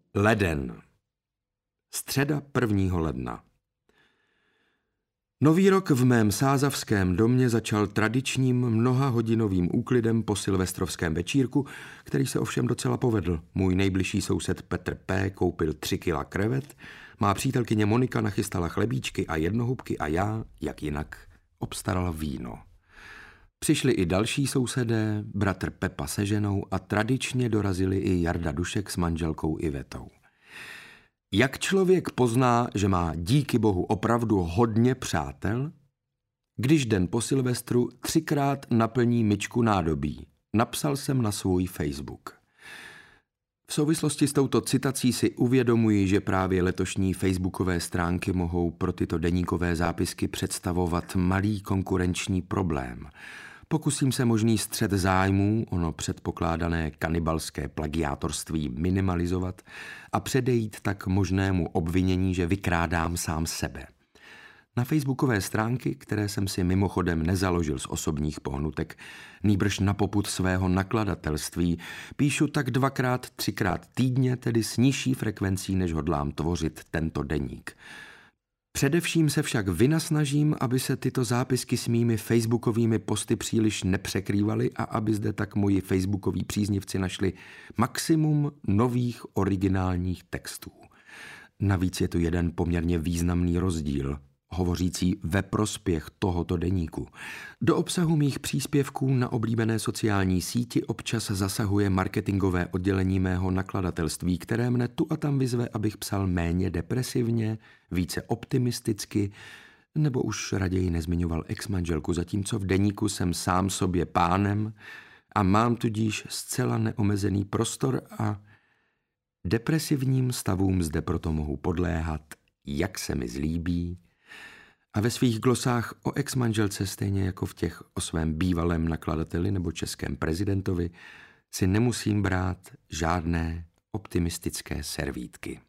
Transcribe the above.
Leden. Středa 1. ledna. Nový rok v mém sázavském domě začal tradičním mnohahodinovým úklidem po silvestrovském večírku, který se ovšem docela povedl. Můj nejbližší soused Petr P. koupil 3 kila krevet, má přítelkyně Monika nachystala chlebíčky a jednohubky a já, jak jinak, obstaral víno. Přišli i další sousedé, bratr Pepa se ženou a tradičně dorazili i Jarda Dušek s manželkou Ivetou. Jak člověk pozná, že má díky bohu opravdu hodně přátel? Když den po Silvestru 3krát naplní myčku nádobí, napsal jsem na svůj Facebook. V souvislosti s touto citací si uvědomuji, že právě letošní facebookové stránky mohou pro tyto deníkové zápisky představovat malý konkurenční problém. Pokusím se možný střet zájmů, ono předpokládané kanibalské plagiátorství minimalizovat a předejít tak možnému obvinění, že vykrádám sám sebe. Na facebookové stránky, které jsem si mimochodem nezaložil z osobních pohnutek, nýbrž na popud svého nakladatelství, píšu tak 2x, 3x týdně, tedy s nižší frekvencí, než hodlám tvořit tento deník. Především se však vynasnažím, aby se tyto zápisky s mými facebookovými posty příliš nepřekrývaly a aby zde tak moji facebookoví příznivci našli maximum nových originálních textů. Navíc je tu jeden poměrně významný rozdíl, hovořící ve prospěch tohoto deníku. Do obsahu mých příspěvků na oblíbené sociální síti občas zasahuje marketingové oddělení mého nakladatelství, které mne tu a tam vyzve, abych psal méně depresivně, více optimisticky, nebo už raději nezmiňoval exmanželku, zatímco v deníku jsem sám sobě pánem a mám tudíž zcela neomezený prostor a depresivním stavům zde proto mohu podléhat, jak se mi zlíbí, a ve svých glosách o exmanželce, stejně jako v těch o svém bývalém nakladateli nebo českém prezidentovi, si nemusím brát žádné optimistické servítky.